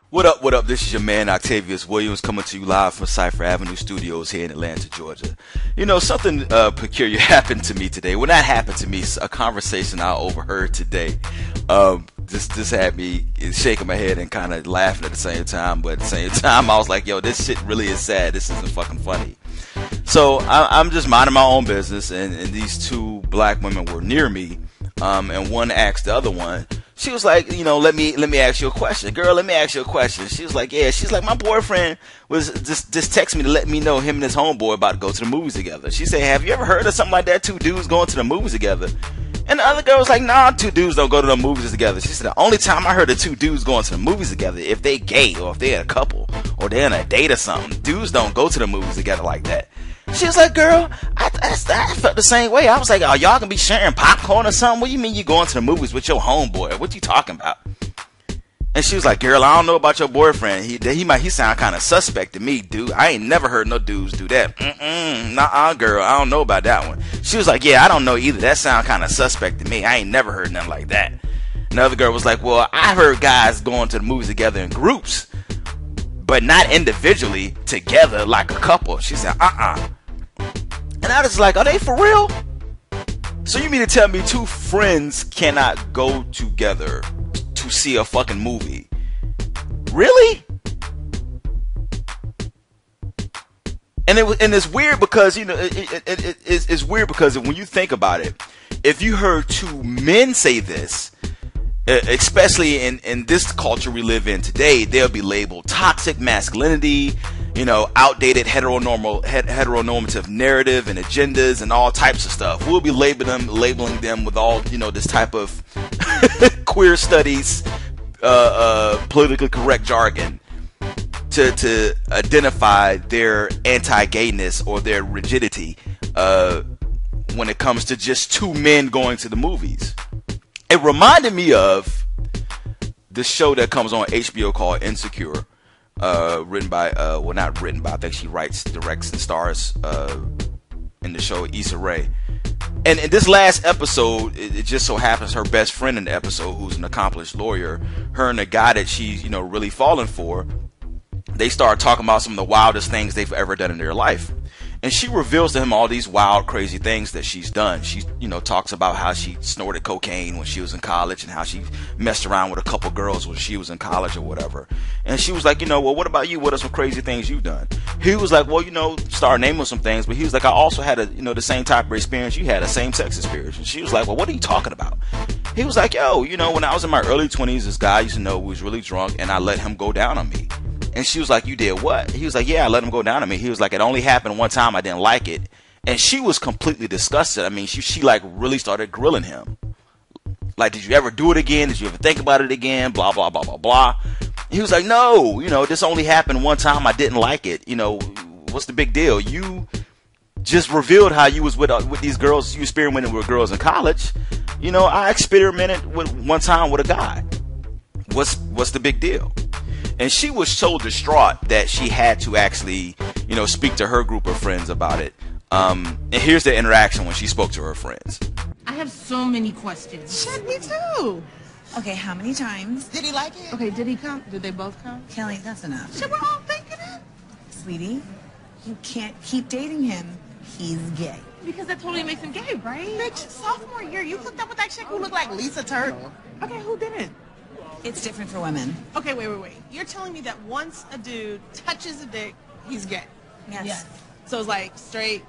What up, what up? This is your man Octavius Williams coming to you live from Cypher Avenue Studios here in Atlanta, Georgia. You know, something peculiar happened to me today. Well, not happened to me, a conversation I overheard today. This had me shaking my head and kind of laughing at the same time, but at the same time I was like, yo, this shit really is sad. This isn't fucking funny. So I'm just minding my own business, and these two black women were near me, and one asked the other one. She was like, you know, let me ask you a question. Girl, let me ask you a question. She was like, yeah. She's like, my boyfriend was just text me to let me know him and his homeboy about to go to the movies together. She said, have you ever heard of something like that? Two dudes going to the movies together. And the other girl was like, nah, two dudes don't go to the movies together. She said, the only time I heard of two dudes going to the movies together, if they gay or if they're a couple or they're in a date or something. Dudes don't go to the movies together like that. She was like, girl, I felt the same way. I was like, oh, y'all gonna be sharing popcorn or something? What do you mean you going to the movies with your homeboy? What you talking about? And she was like, girl, I don't know about your boyfriend. He sound kind of suspect to me, dude. I ain't never heard no dudes do that. Nuh-uh, girl, I don't know about that one. She was like, yeah, I don't know either. That sound kind of suspect to me. I ain't never heard nothing like that. Another girl was like, well, I heard guys going to the movies together in groups, but not individually together like a couple. She said, And I was like, are they for real? So you mean to tell me two friends cannot go together to see a fucking movie? Really? And it's weird because, you know, it's weird because when you think about it, if you heard two men say this, especially in this culture we live in today, they'll be labeled toxic masculinity, you know, outdated heteronormative narrative and agendas and all types of stuff. We'll be labeling them with all, you know, this type of queer studies, politically correct jargon to identify their anti-gayness or their rigidity when it comes to just two men going to the movies. It reminded me of this show that comes on HBO called Insecure, written by, well, not written by, I think she writes, directs, and stars in the show, Issa Rae. And in this last episode, it just so happens her best friend in the episode, who's an accomplished lawyer, her and the guy that she's, you know, really falling for, they start talking about some of the wildest things they've ever done in their life. And she reveals to him all these wild, crazy things that she's done. She, you know, talks about how she snorted cocaine when she was in college and how she messed around with a couple girls when she was in college or whatever. And she was like, you know, well, what about you? What are some crazy things you've done? He was like, well, you know, start naming some things. But he was like, I also had the same type of experience you had, a same-sex experience. And she was like, well, what are you talking about? He was like, yo, you know, when I was in my early 20s, this guy I used to know who was really drunk, and I let him go down on me. And she was like, you did what? He was like, yeah, I let him go down on me. He was like, it only happened one time. I didn't like it. And she was completely disgusted. I mean, she like really started grilling him. Like, did you ever do it again? Did you ever think about it again? Blah, blah, blah, blah, blah. He was like, no, you know, this only happened one time. I didn't like it. You know, what's the big deal? You just revealed how you was with these girls. You experimented with girls in college. You know, I experimented with one time with a guy. What's the big deal? And she was so distraught that she had to actually, you know, speak to her group of friends about it. And here's the interaction when she spoke to her friends. I have so many questions. Shit, me too. Okay, how many times? Did he like it? Okay, did he come? Did they both come? Kelly, that's enough. Shit, we're all thinking it. Sweetie, you can't keep dating him. He's gay. Because that totally makes him gay, right? Bitch, sophomore year, you hooked up with that chick who looked like Lisa Turtle. Okay, who didn't? It's different for women. Okay, wait. You're telling me that once a dude touches a dick, he's gay? Yes. So it's like straight,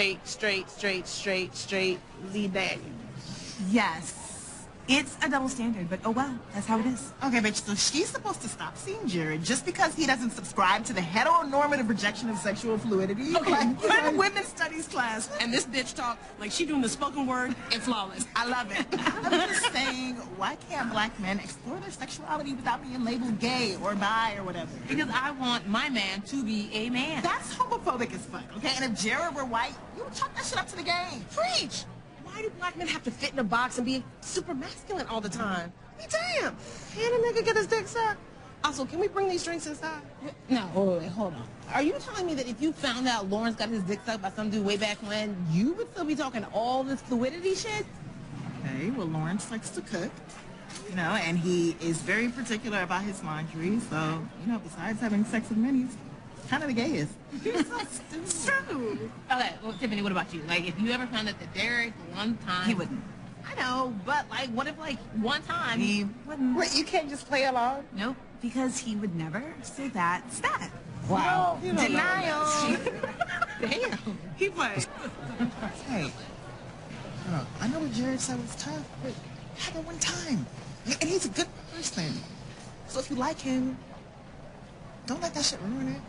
lead that. Yes. It's a double standard, but oh well, that's how it is. Okay, bitch, so she's supposed to stop seeing Jared just because he doesn't subscribe to the heteronormative rejection of sexual fluidity? Okay, like, we're in a women's studies class, and this bitch talk like she doing the spoken word and flawless. I love it. I'm just saying, why can't black men explore their sexuality without being labeled gay or bi or whatever? Because I want my man to be a man. That's homophobic as fuck, okay? And if Jared were white, you would chalk that shit up to the game. Preach! Why do black men have to fit in a box and be super masculine all the time? Be damn! Can a nigga get his dick sucked? Also, can we bring these drinks inside? No, wait, hold on. Are you telling me that if you found out Lawrence got his dick sucked by some dude way back when, you would still be talking all this fluidity shit? Okay, well, Lawrence likes to cook. You know, and he is very particular about his laundry. So, you know, besides having sex with men, he's kind of the gayest. It's true. Okay, well, Tiffany, what about you? Like, if you ever found out that Derek one time... He wouldn't. I know, but, like, what if, like, one time... He wouldn't. Wait, you can't just play along? Nope, because he would never say that's that. Wow. You don't Denial. Damn. He plays. Hey, I know what Jared said was tough, but have it one time. And he's a good person. So if you like him, don't let that shit ruin it.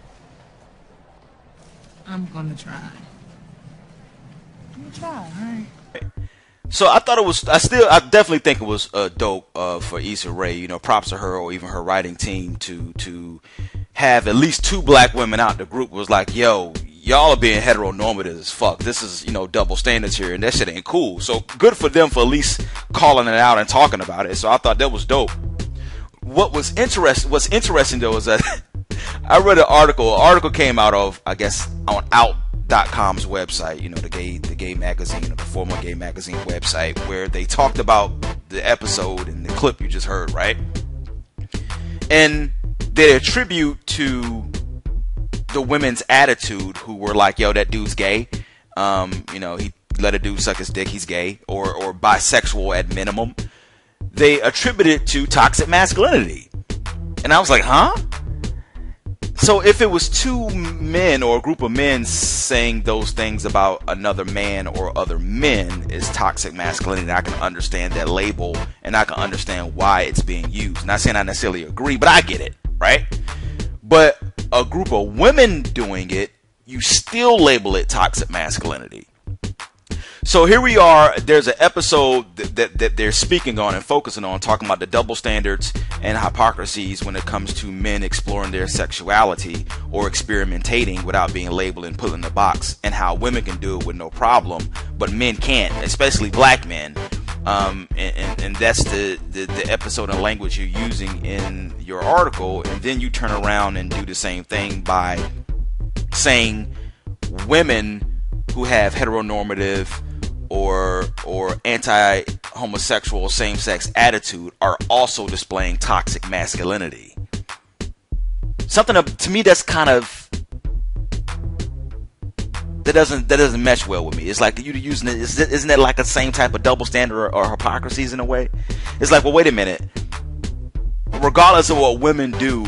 I'm gonna try. I'm gonna try, alright. So I thought it was, I definitely think it was dope for Issa Rae, you know, props to her or even her writing team to have at least 2 black women out the group. Was like, yo, y'all are being heteronormative as fuck. This is, you know, double standards here, and that shit ain't cool. So good for them for at least calling it out and talking about it. So I thought that was dope. What's interesting though is that I read an article. An article came out of, I guess, on Out.com's website, you know, the gay magazine, or the former gay magazine website, where they talked about the episode and the clip you just heard, right? And they attribute to the women's attitude, who were like, yo, that dude's gay. You know, he let a dude suck his dick, he's gay, or bisexual at minimum. They attribute it to toxic masculinity. And I was like, huh? So if it was 2 men or a group of men saying those things about another man or other men is toxic masculinity, I can understand that label, and I can understand why it's being used. Not saying I necessarily agree, but I get it, right? But a group of women doing it, you still label it toxic masculinity. So here we are, there's an episode that they're speaking on and focusing on, talking about the double standards and hypocrisies when it comes to men exploring their sexuality or experimenting without being labeled and put in the box, and how women can do it with no problem, but men can't, especially black men. And that's the episode and language you're using in your article, and then you turn around and do the same thing by saying women who have heteronormative or anti-homosexual same-sex attitude are also displaying toxic masculinity. Something to me that's kind of that doesn't mesh well with me. It's like you using it. Isn't it like a same type of double standard or hypocrisies in a way? It's like, well, wait a minute. Regardless of what women do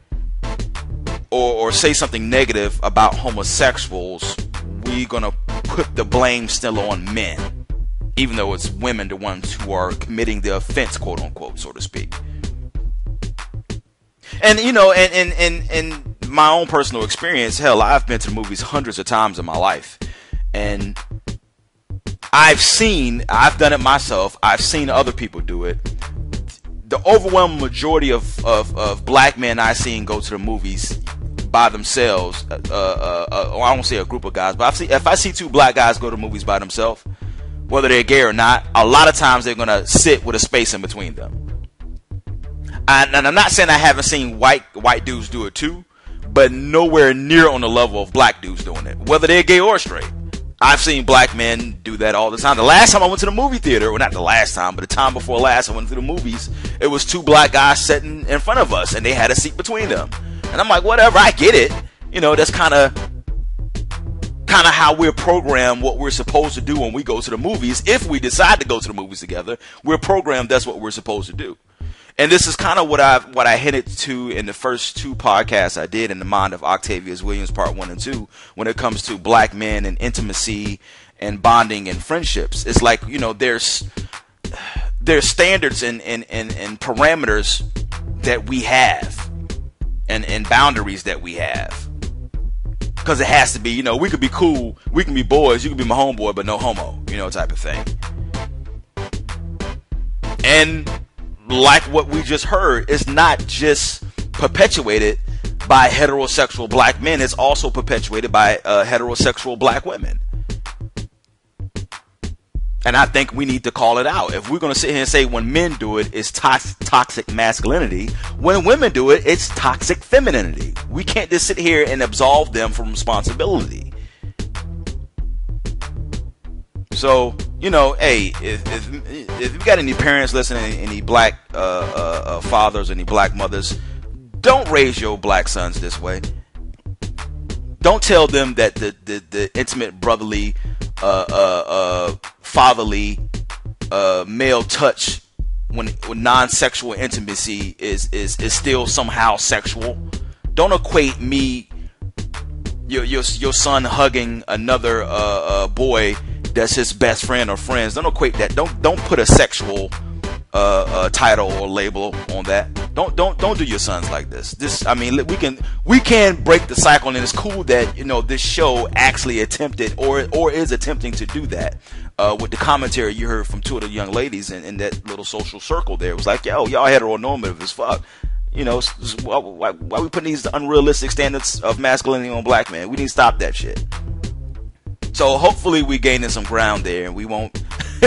or say something negative about homosexuals, we're gonna put the blame still on men, even though it's women the ones who are committing the offense, quote unquote, so to speak. And you know, and my own personal experience, hell, I've been to the movies hundreds of times in my life, and I've done it myself, I've seen other people do it. The overwhelming majority of black men I've seen go to the movies by themselves, or I don't say a group of guys, but if I see 2 black guys go to movies by themselves, whether they're gay or not, a lot of times they're going to sit with a space in between them. And I'm not saying I haven't seen white dudes do it too, but nowhere near on the level of black dudes doing it, whether they're gay or straight. I've seen black men do that all the time. The last time I went to the movie theater, well, not the last time, but the time before last I went to the movies, it was 2 black guys sitting in front of us, and they had a seat between them. And I'm like, whatever, I get it. You know, that's kind of how we're programmed, what we're supposed to do when we go to the movies. If we decide to go to the movies together, we're programmed, that's what we're supposed to do. And this is kind of what I hinted to in the first 2 podcasts I did in the mind of Octavius Williams, part 1 and 2, when it comes to black men and intimacy and bonding and friendships. It's like, you know, there's standards and parameters that we have and boundaries that we have. Because it has to be, you know, we could be cool, we can be boys, you can be my homeboy, but no homo, you know, type of thing. And like what we just heard, it's not just perpetuated by heterosexual black men, it's also perpetuated by heterosexual black women. And I think we need to call it out. If we're going to sit here and say when men do it, it's toxic masculinity, when women do it, it's toxic femininity. We can't just sit here and absolve them from responsibility. So you know, hey, if you got any parents listening, any black fathers, any black mothers, don't raise your black sons this way. Don't tell them that the intimate brotherly, fatherly, male touch when non-sexual intimacy is still somehow sexual. Don't equate me, your son hugging another boy that's his best friend or friends. Don't equate that. Don't put a sexual title or label on that. Don't do your sons like this. I mean, we can break the cycle, and it's cool that, you know, this show actually attempted or is attempting to do that. With the commentary you heard from two of the young ladies in that little social circle there, it was like, yo, y'all heteronormative as fuck. You know, why we putting these unrealistic standards of masculinity on black men? We need to stop that shit. So hopefully we gaining some ground there, and we won't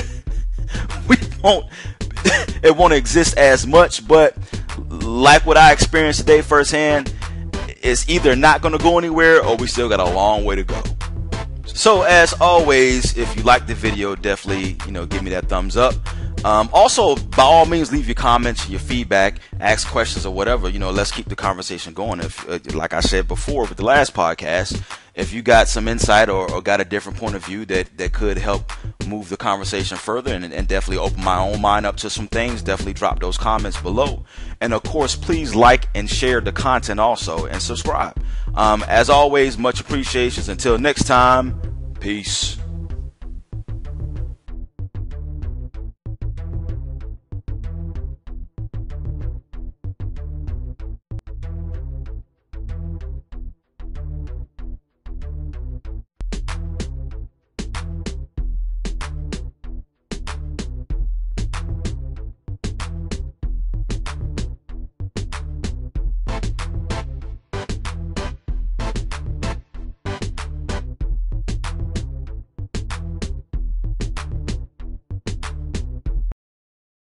it won't exist as much. But like what I experienced today firsthand, it's either not going to go anywhere or we still got a long way to go. So as always, if you like the video, definitely, you know, give me that thumbs up. Also, by all means, leave your comments, your feedback, ask questions or whatever. You know, let's keep the conversation going. If, like I said before with the last podcast, if you got some insight or got a different point of view that could help move the conversation further and definitely open my own mind up to some things, definitely drop those comments below. And of course, please like and share the content also, and subscribe. As always, much appreciations. Until next time, peace.